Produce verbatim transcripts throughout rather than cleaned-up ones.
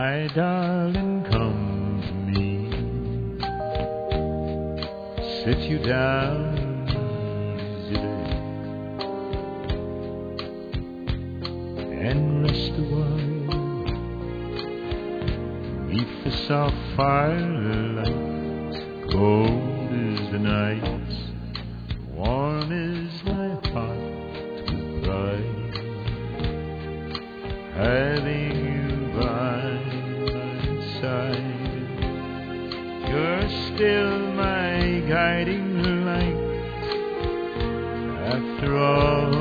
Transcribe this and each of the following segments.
My darling, come to me. Sit you down easily and rest a while beneath the soft firelight. Cold is the night, warm is my heart to cry. Having you by my side, you're still my guiding light. After all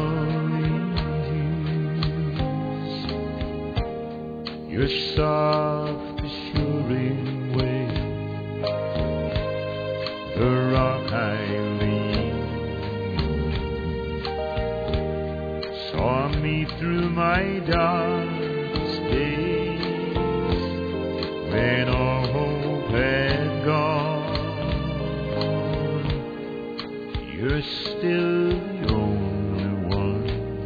these years, your soft assuring way, the rock I lean saw me through my darkest days, when all hope had gone. You're still the only one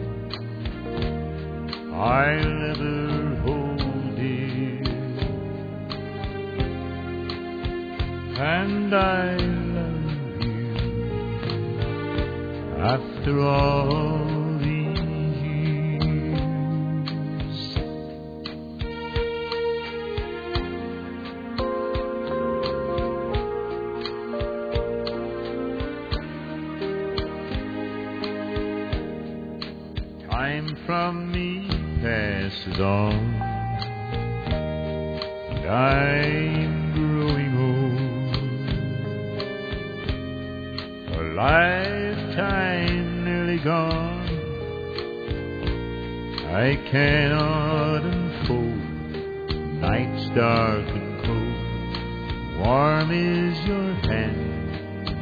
I'll ever hold dear, and I after all these years. Time from me passes on, and I'm growing old. A lifetime nearly gone, I cannot unfold. Night's dark and cold, warm is your hand in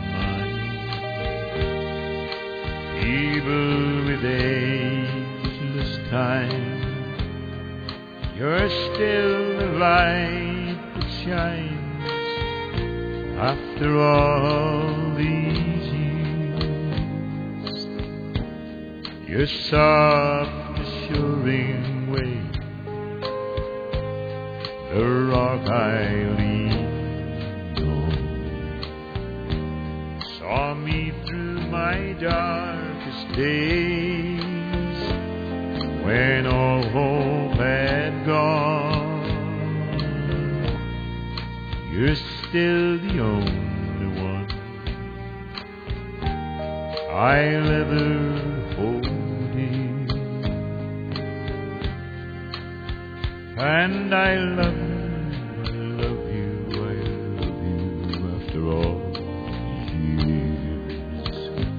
mine. Feeble with ageless time, you're still the light that shines. After all these years, your soft assuring way, the rock I lean on, saw me through my darkest days, when all hope had gone. You're still the only one I'll ever hold dear, and I love you, I love you, I love you after all these years.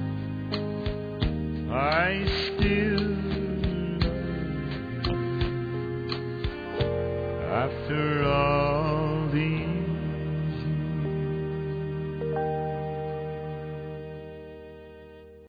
I still love you after all these years.